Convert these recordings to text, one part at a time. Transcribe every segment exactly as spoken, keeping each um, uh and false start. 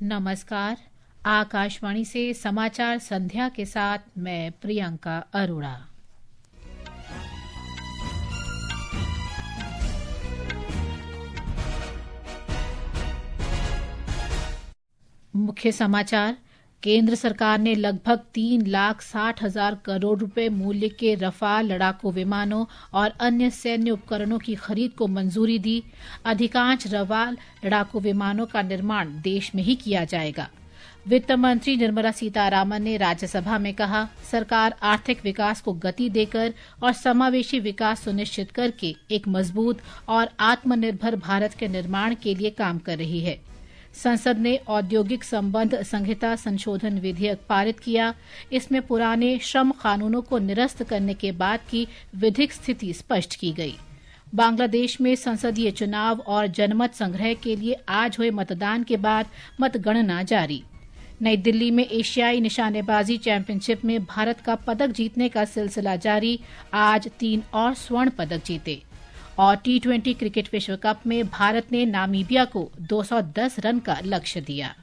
नमस्कार। आकाशवाणी से समाचार संध्या के साथ मैं प्रियंका अरोड़ा। मुख्य समाचार। केंद्र सरकार ने लगभग तीन लाख साठ हजार करोड़ रुपए मूल्य के रफाल लड़ाकू विमानों और अन्य सैन्य उपकरणों की खरीद को मंजूरी दी। अधिकांश रफाल लड़ाकू विमानों का निर्माण देश में ही किया जाएगा। वित्त मंत्री निर्मला सीतारामन ने राज्यसभा में कहा, सरकार आर्थिक विकास को गति देकर और समावेशी विकास सुनिश्चित करके एक मजबूत और आत्मनिर्भर भारत के निर्माण के लिए काम कर रही है। संसद ने औद्योगिक संबंध संहिता संशोधन विधेयक पारित किया। इसमें पुराने श्रम कानूनों को निरस्त करने के बाद की विधिक स्थिति स्पष्ट की गई। बांग्लादेश में संसदीय चुनाव और जनमत संग्रह के लिए आज हुए मतदान के बाद मतगणना जारी। नई दिल्ली में एशियाई निशानेबाजी चैंपियनशिप में भारत का पदक जीतने का सिलसिला जारी। आज तीन और स्वर्ण पदक जीते। और टी ट्वेंटी क्रिकेट विश्व कप में भारत ने नामीबिया को दो सौ दस रन का लक्ष्य दिया।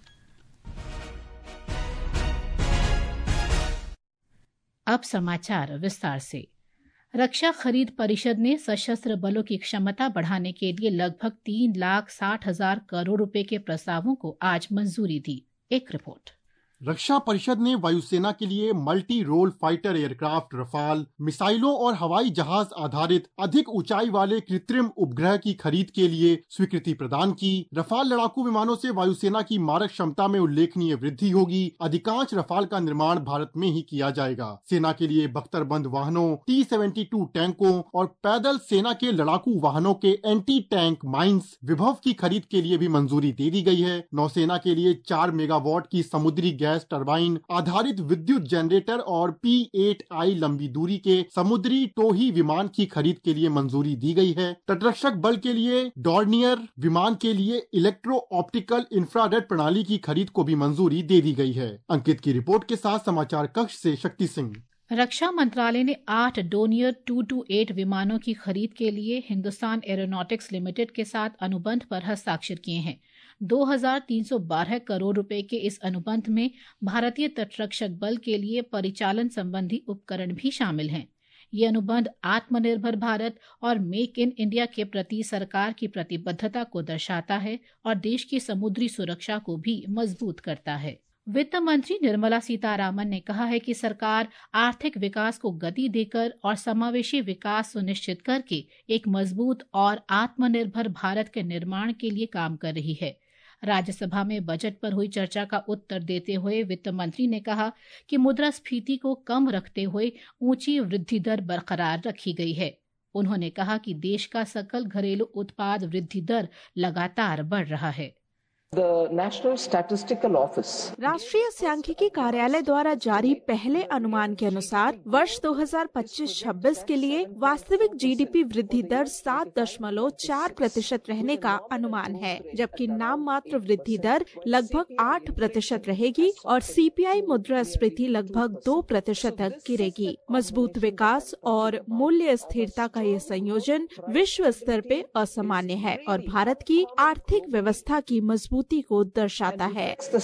अब समाचार विस्तार से। रक्षा खरीद परिषद ने सशस्त्र बलों की क्षमता बढ़ाने के लिए लगभग तीन लाख साठ हजार करोड़ रुपए के प्रस्तावों को आज मंजूरी दी। एक रिपोर्ट। रक्षा परिषद ने वायुसेना के लिए multi role fighter aircraft Rafale, मिसाइलों और हवाई जहाज आधारित अधिक ऊंचाई वाले कृत्रिम उपग्रह की खरीद के लिए स्वीकृति प्रदान की। रफाल लड़ाकू विमानों से वायुसेना की मारक क्षमता में उल्लेखनीय वृद्धि होगी। अधिकांश रफाल का निर्माण भारत में ही किया जाएगा। सेना के लिए बख्तरबंद वाहनों, टी सेवेंटी टू टैंकों और पैदल सेना के लड़ाकू वाहनों के एंटी टैंक माइंस विभव की खरीद के लिए भी मंजूरी दे दी गई है। नौसेना के लिए चार मेगावाट की समुद्री गैस टरबाइन आधारित विद्युत जनरेटर और पी एट आई लंबी दूरी के समुद्री टोही विमान की खरीद के लिए मंजूरी दी गई है। तटरक्षक बल के लिए डॉर्नियर विमान के लिए इलेक्ट्रो ऑप्टिकल इंफ्रारेड प्रणाली की खरीद को भी मंजूरी दे दी गई है। अंकित की रिपोर्ट के साथ समाचार कक्ष से शक्ति सिंह। रक्षा मंत्रालय ने आठ डोनियर टू टू एट विमानों की खरीद के लिए हिंदुस्तान एरोनॉटिक्स लिमिटेड के साथ अनुबंध पर हस्ताक्षर किए हैं। दो हजार तीन सौ बारह करोड़ रुपए के इस अनुबंध में भारतीय तटरक्षक बल के लिए परिचालन संबंधी उपकरण भी शामिल हैं। ये अनुबंध आत्मनिर्भर भारत और मेक इन इंडिया के प्रति सरकार की प्रतिबद्धता को दर्शाता है और देश की समुद्री सुरक्षा को भी मजबूत करता है। वित्त मंत्री निर्मला सीतारामन ने कहा है कि सरकार आर्थिक विकास को गति देकर और समावेशी विकास सुनिश्चित करके एक मजबूत और आत्मनिर्भर भारत के निर्माण के लिए काम कर रही है। राज्यसभा में बजट पर हुई चर्चा का उत्तर देते हुए वित्त मंत्री ने कहा कि मुद्रास्फीति को कम रखते हुए ऊंची वृद्धि दर बरकरार रखी गई है। उन्होंने कहा कि देश का सकल घरेलू उत्पाद वृद्धि दर लगातार बढ़ रहा है। The National Statistical Office राष्ट्रीय सांख्यिकी कार्यालय द्वारा जारी पहले अनुमान के अनुसार वर्ष दो हजार पच्चीस छब्बीस के लिए वास्तविक जीडीपी वृद्धि दर सात दशमलव चार प्रतिशत रहने का अनुमान है, जबकि नाम मात्र वृद्धि दर लगभग आठ प्रतिशत रहेगी और सीपीआई मुद्रास्फीति लगभग दो प्रतिशत तक गिरेगी। मजबूत विकास और मूल्य स्थिरता का ये संयोजन विश्व स्तर पे असामान्य है और भारत की आर्थिक व्यवस्था की मजबूत को दर्शाता है।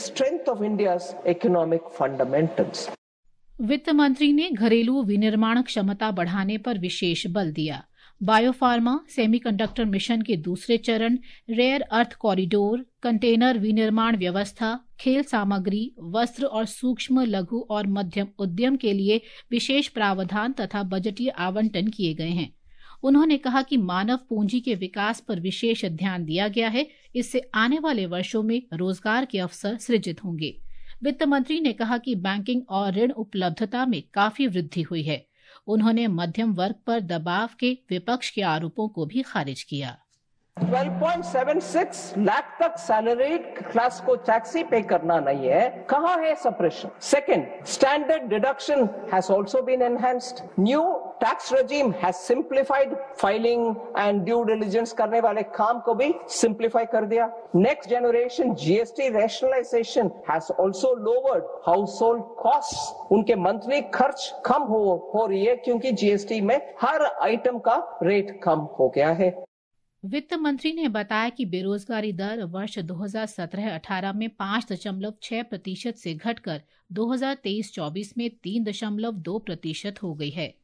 वित्त मंत्री ने घरेलू विनिर्माण क्षमता बढ़ाने पर विशेष बल दिया। बायोफार्मा, सेमीकंडक्टर मिशन के दूसरे चरण, रेयर अर्थ कॉरिडोर, कंटेनर विनिर्माण व्यवस्था, खेल सामग्री, वस्त्र और सूक्ष्म लघु और मध्यम उद्यम के लिए विशेष प्रावधान तथा बजटीय आवंटन किए गए हैं। उन्होंने कहा कि मानव पूंजी के विकास पर विशेष ध्यान दिया गया है। इससे आने वाले वर्षों में रोजगार के अवसर सृजित होंगे। वित्त मंत्री ने कहा कि बैंकिंग और ऋण उपलब्धता में काफी वृद्धि हुई है। उन्होंने मध्यम वर्ग पर दबाव के विपक्ष के आरोपों को भी खारिज किया। बारह पॉइंट सात छह लाख तक सैलरीड क्लास को टैक्स ही पे करना नहीं है। कहाँ है suppression? Second, standard deduction has also been enhanced. New tax regime has simplified filing and due diligence करने वाले काम को भी सिंप्लीफाई कर दिया। Next generation GST rationalisation has also lowered household costs. उनके मंथली खर्च कम हो हो रही है क्योंकि जीएसटी में हर आइटम का रेट कम हो गया है। वित्त मंत्री ने बताया कि बेरोजगारी दर वर्ष दो हज़ार सत्रह अठारह में पाँच दशमलव छह प्रतिशत से घटकर दो हज़ार तेईस चौबीस में तीन दशमलव दो प्रतिशत हो गई है।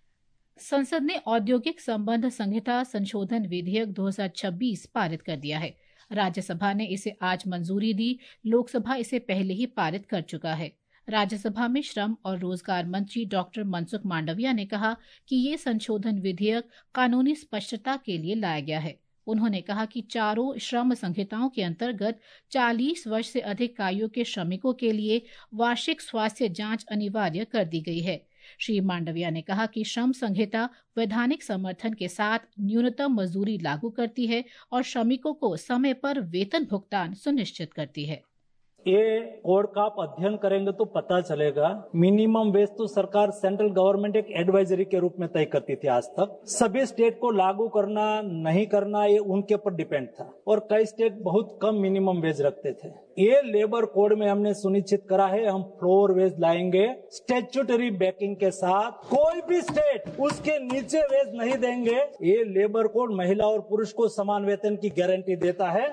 संसद ने औद्योगिक संबंध संहिता संशोधन विधेयक दो हज़ार छब्बीस पारित कर दिया है। राज्यसभा ने इसे आज मंजूरी दी। लोकसभा इसे पहले ही पारित कर चुका है। राज्यसभा में श्रम और रोजगार मंत्री डॉक्टर मनसुख मांडविया ने कहा कि ये संशोधन विधेयक कानूनी स्पष्टता के लिए लाया गया है। उन्होंने कहा कि चारों श्रम संहिताओं के अंतर्गत चालीस वर्ष से अधिक आयु के श्रमिकों के लिए वार्षिक स्वास्थ्य जांच अनिवार्य कर दी गई है। श्री मांडविया ने कहा कि श्रम संहिता वैधानिक समर्थन के साथ न्यूनतम मजदूरी लागू करती है और श्रमिकों को समय पर वेतन भुगतान सुनिश्चित करती है। ये कोड का आप अध्ययन करेंगे तो पता चलेगा। मिनिमम वेज तो सरकार सेंट्रल गवर्नमेंट एक एडवाइजरी के रूप में तय करती थी आज तक। सभी स्टेट को लागू करना नहीं करना ये उनके ऊपर डिपेंड था और कई स्टेट बहुत कम मिनिमम वेज रखते थे। ये लेबर कोड में हमने सुनिश्चित करा है हम फ्लोर वेज लाएंगे स्टैट्यूटरी बैकिंग के साथ। कोई भी स्टेट उसके नीचे वेज नहीं देंगे। ये लेबर कोड महिला और पुरुष को समान वेतन की गारंटी देता है।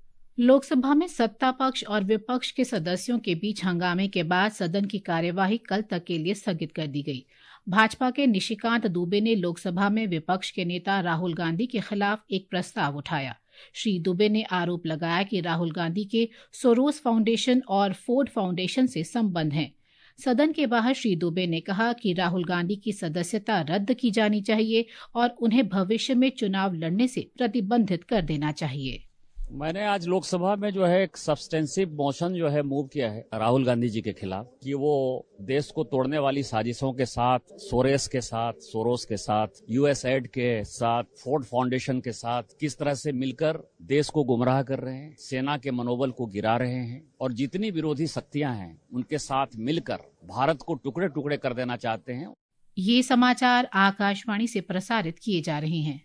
लोकसभा में सत्ता पक्ष और विपक्ष के सदस्यों के बीच हंगामे के बाद सदन की कार्यवाही कल तक के लिए स्थगित कर दी गई। भाजपा के निशिकांत दुबे ने लोकसभा में विपक्ष के नेता राहुल गांधी के खिलाफ एक प्रस्ताव उठाया। श्री दुबे ने आरोप लगाया कि राहुल गांधी के सोरोस फाउंडेशन और फोर्ड फाउंडेशन से संबंध हैं। सदन के बाहर श्री दुबे ने कहा कि राहुल गांधी की सदस्यता रद्द की जानी चाहिए और उन्हें भविष्य में चुनाव लड़ने से प्रतिबंधित कर देना चाहिए। मैंने आज लोकसभा में जो है एक सब्सटेंसिव मोशन जो है मूव किया है राहुल गांधी जी के खिलाफ कि वो देश को तोड़ने वाली साजिशों के साथ, सोरेस के साथ, सोरोस के साथ, यूएसएड के साथ, फोर्ड फाउंडेशन के साथ किस तरह से मिलकर देश को गुमराह कर रहे हैं, सेना के मनोबल को गिरा रहे हैं और जितनी विरोधी शक्तियां हैं उनके साथ मिलकर भारत को टुकड़े टुकड़े कर देना चाहते हैं। ये समाचार आकाशवाणी से प्रसारित किए जा रहे हैं।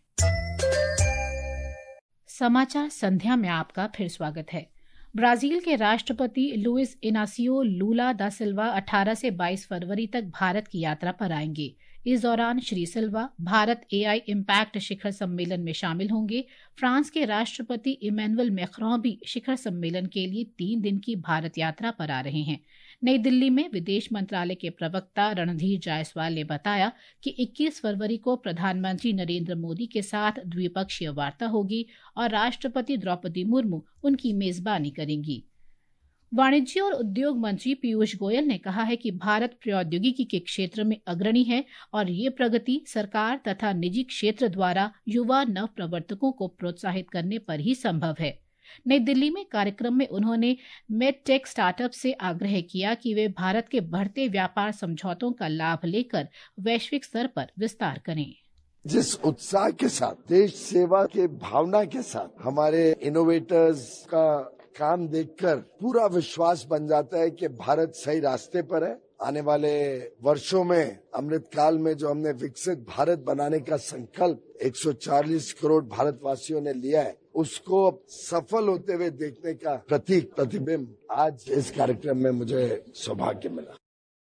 समाचार संध्या में आपका फिर स्वागत है। ब्राजील के राष्ट्रपति लुइस इनासियो लूला दा सिल्वा अठारह से बाईस फरवरी तक भारत की यात्रा पर आएंगे। इस दौरान Shri Silva Bharat AI impact शिखर सम्मेलन में शामिल होंगे। फ्रांस के राष्ट्रपति इमैनुअल मैक्रों भी शिखर सम्मेलन के लिए तीन दिन की भारत यात्रा पर आ रहे हैं। नई दिल्ली में विदेश मंत्रालय के प्रवक्ता रणधीर जायसवाल ने बताया कि इक्कीस फरवरी को प्रधानमंत्री नरेंद्र मोदी के साथ द्विपक्षीय वार्ता होगी और राष्ट्रपति द्रौपदी मुर्मू उनकी मेजबानी करेंगी। वाणिज्य और उद्योग मंत्री पीयूष गोयल ने कहा है कि भारत प्रौद्योगिकी के क्षेत्र में अग्रणी है और ये प्रगति सरकार तथा निजी क्षेत्र द्वारा युवा नव प्रवर्तकों को प्रोत्साहित करने पर ही संभव है। नई दिल्ली में कार्यक्रम में उन्होंने मेडटेक स्टार्टअप से आग्रह किया कि वे भारत के बढ़ते व्यापार समझौतों का लाभ लेकर वैश्विक स्तर पर विस्तार करें। जिस उत्साह के साथ, देश सेवा के भावना के साथ हमारे इनोवेटर्स का काम देखकर पूरा विश्वास बन जाता है कि भारत सही रास्ते पर है। आने वाले वर्षों में अमृत काल में जो हमने विकसित भारत बनाने का संकल्प एक सौ चालीस करोड़ भारतवासियों ने लिया है, उसको सफल होते हुए देखने का प्रतीक प्रतिबिंब आज इस कार्यक्रम में मुझे सौभाग्य मिला।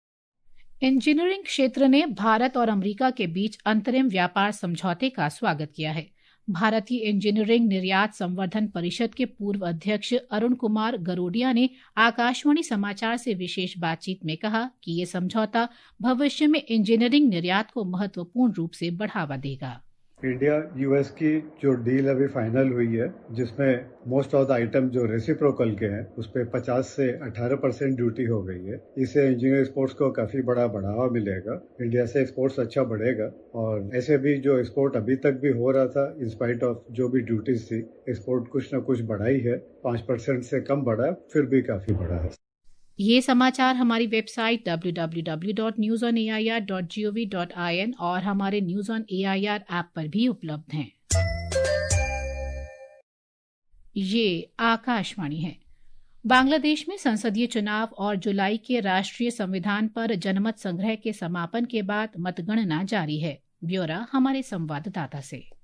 इंजीनियरिंग क्षेत्र ने भारत और अमेरिका के बीच अंतरिम व्यापार समझौते का स्वागत किया है। भारतीय इंजीनियरिंग निर्यात संवर्धन परिषद के पूर्व अध्यक्ष अरुण कुमार गरोडिया ने आकाशवाणी समाचार से विशेष बातचीत में कहा कि ये समझौता भविष्य में इंजीनियरिंग निर्यात को महत्वपूर्ण रूप से बढ़ावा देगा। इंडिया यूएस की जो डील अभी फाइनल हुई है, जिसमें मोस्ट ऑफ द आइटम जो रेसिप्रोकल के हैं उस पे पचास से अठारह परसेंट ड्यूटी हो गई है। इससे इंजीनियरिंग एक्सपोर्ट्स को काफी बड़ा बढ़ावा मिलेगा। इंडिया से एक्सपोर्ट्स अच्छा बढ़ेगा और ऐसे भी जो एक्सपोर्ट अभी तक भी हो रहा था, इंस्पाइट ऑफ जो भी ड्यूटीज थी, एक्सपोर्ट कुछ न कुछ बढ़ाई है। पांच परसेंट से कम बढ़ा, फिर भी काफी बढ़ा है। ये समाचार हमारी website W W W dot news on A I R dot G O V dot I N और हमारे news on A I R app पर भी उपलब्ध हैं। ये आकाशवाणी है। बांग्लादेश में संसदीय चुनाव और जुलाई के राष्ट्रीय संविधान पर जनमत संग्रह के समापन के बाद मतगणना जारी है। ब्यौरा हमारे संवाददाता से।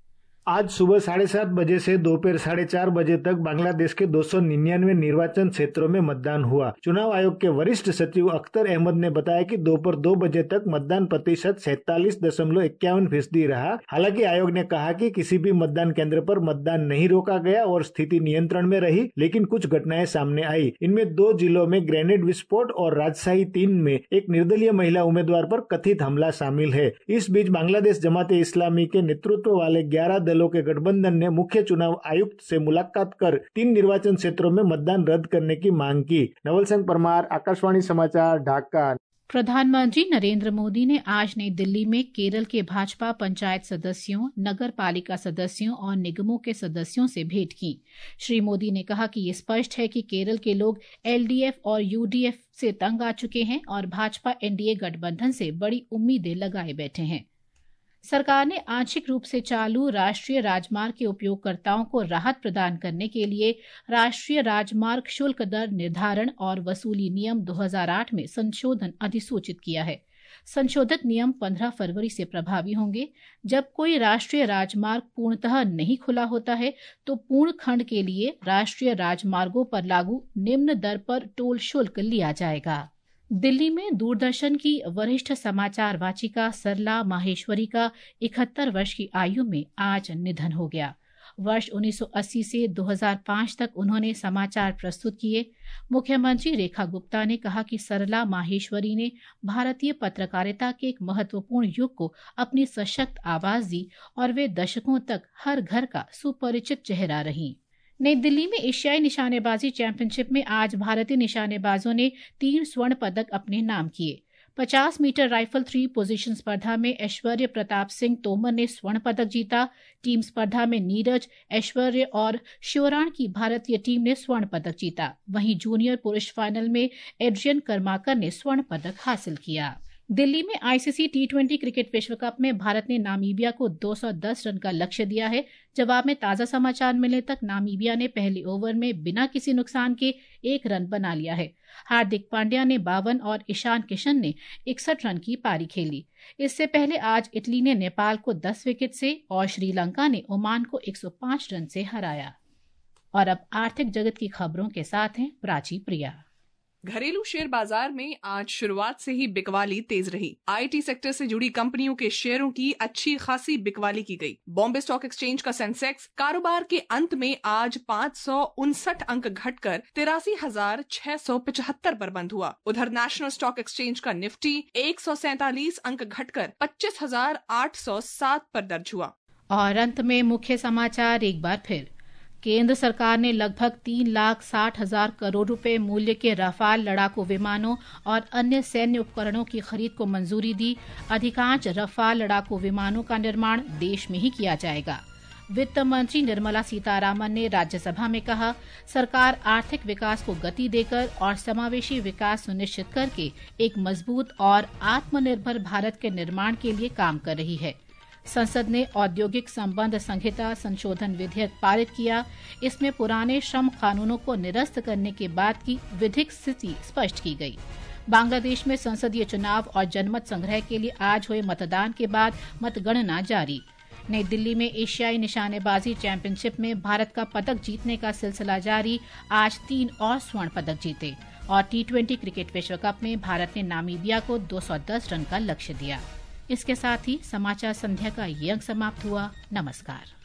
आज सुबह साढ़े सात बजे से दोपहर साढ़े चार बजे तक बांग्लादेश के दो सौ निन्यानवे निर्वाचन क्षेत्रों में मतदान हुआ। चुनाव आयोग के वरिष्ठ सचिव अख्तर अहमद ने बताया कि दोपहर दो बजे तक मतदान प्रतिशत सैतालीस दशमलव इक्यावन फीसदी रहा। हालांकि आयोग ने कहा कि किसी भी मतदान केंद्र पर मतदान नहीं रोका गया और स्थिति नियंत्रण में रही, लेकिन कुछ घटनाएं सामने आई। इनमें दो जिलों में ग्रेनेड विस्फोट और राजशाही तीन में एक निर्दलीय महिला उम्मीदवार पर कथित हमला शामिल है। इस बीच बांग्लादेश जमाते इस्लामी के नेतृत्व वाले ग्यारह दलों के गठबंधन ने मुख्य चुनाव आयुक्त से मुलाकात कर तीन निर्वाचन क्षेत्रों में मतदान रद्द करने की मांग की। नवल सिंह परमार, आकाशवाणी समाचार, ढाका। प्रधानमंत्री नरेंद्र मोदी ने आज नई दिल्ली में केरल के भाजपा पंचायत सदस्यों, नगर पालिका सदस्यों और निगमों के सदस्यों से भेंट की। श्री मोदी ने कहा कि ये स्पष्ट है कि केरल के लोग एलडीएफ और यूडीएफ से तंग आ चुके हैं और भाजपा एनडीए गठबंधन से बड़ी उम्मीदें लगाए बैठे हैं। सरकार ने आंशिक रूप से चालू राष्ट्रीय राजमार्ग के उपयोगकर्ताओं को राहत प्रदान करने के लिए राष्ट्रीय राजमार्ग शुल्क दर निर्धारण और वसूली नियम दो हज़ार आठ में संशोधन अधिसूचित किया है। संशोधित नियम पंद्रह फरवरी से प्रभावी होंगे। जब कोई राष्ट्रीय राजमार्ग पूर्णतः नहीं खुला होता है तो पूर्ण खंड के लिए राष्ट्रीय राजमार्गों पर लागू निम्न दर पर टोल शुल्क लिया जाएगा। दिल्ली में दूरदर्शन की वरिष्ठ समाचार वाचिका सरला माहेश्वरी का इकहत्तर वर्ष की आयु में आज निधन हो गया। वर्ष उन्नीस सौ अस्सी से दो हज़ार पाँच तक उन्होंने समाचार प्रस्तुत किए। मुख्यमंत्री रेखा गुप्ता ने कहा कि सरला माहेश्वरी ने भारतीय पत्रकारिता के एक महत्वपूर्ण युग को अपनी सशक्त आवाज दी और वे दशकों तक हर घर का सुपरिचित चेहरा रहीं। नई दिल्ली में एशियाई निशानेबाजी चैंपियनशिप में आज भारतीय निशानेबाजों ने तीन स्वर्ण पदक अपने नाम किए। पचास मीटर राइफल थ्री पोजीशन स्पर्धा में ऐश्वर्य प्रताप सिंह तोमर ने स्वर्ण पदक जीता। टीम स्पर्धा में नीरज, ऐश्वर्य और श्योराण की भारतीय टीम ने स्वर्ण पदक जीता। वहीं जूनियर पुरुष फाइनल में एड्रियन कर्माकर ने स्वर्ण पदक हासिल किया। दिल्ली में आईसीसी टी ट्वेंटी क्रिकेट विश्व कप में भारत ने नामीबिया को दो सौ दस रन का लक्ष्य दिया है। जवाब में ताजा समाचार मिलने तक नामीबिया ने पहले ओवर में बिना किसी नुकसान के एक रन बना लिया है। हार्दिक पांड्या ने बावन और ईशान किशन ने इकसठ रन की पारी खेली। इससे पहले आज इटली ने नेपाल को दस विकेट से और श्रीलंका ने ओमान को एक सौ पाँच रन से हराया। और अब आर्थिक जगत की खबरों के साथ हैं प्राची प्रिया। घरेलू शेयर बाजार में आज शुरुआत से ही बिकवाली तेज रही। आईटी सेक्टर से जुड़ी कंपनियों के शेयरों की अच्छी खासी बिकवाली की गई। बॉम्बे स्टॉक एक्सचेंज का सेंसेक्स कारोबार के अंत में आज पाँच सौ उनसठ अंक घटकर तिरासी हजार छह सौ पचहत्तर पर बंद हुआ। उधर नेशनल स्टॉक एक्सचेंज का निफ्टी एक सौ सैतालीस अंक घटकर पच्चीस हजार आठ सौ सात पर दर्ज हुआ। और अंत में मुख्य समाचार एक बार फिर। केंद्र सरकार ने लगभग तीन लाख साठ हजार करोड़ रुपए मूल्य के राफाल लड़ाकू विमानों और अन्य सैन्य उपकरणों की खरीद को मंजूरी दी। अधिकांश राफाल लड़ाकू विमानों का निर्माण देश में ही किया जाएगा। वित्त मंत्री निर्मला सीतारामन ने राज्यसभा में कहा, सरकार आर्थिक विकास को गति देकर और समावेशी विकास सुनिश्चित करके एक मजबूत और आत्मनिर्भर भारत के निर्माण के लिए काम कर रही है। संसद ने औद्योगिक संबंध संहिता संशोधन विधेयक पारित किया। इसमें पुराने श्रम कानूनों को निरस्त करने के बाद की विधिक स्थिति स्पष्ट की गई। बांग्लादेश में संसदीय चुनाव और जनमत संग्रह के लिए आज हुए मतदान के बाद मतगणना जारी। नई दिल्ली में एशियाई निशानेबाजी चैंपियनशिप में भारत का पदक जीतने का सिलसिला जारी। आज तीन और स्वर्ण पदक जीते। और टी ट्वेंटी क्रिकेट विश्व कप में भारत ने नामीबिया को दो सौ दस रन का लक्ष्य दिया। इसके साथ ही समाचार संध्या का ये अंक समाप्त हुआ। नमस्कार।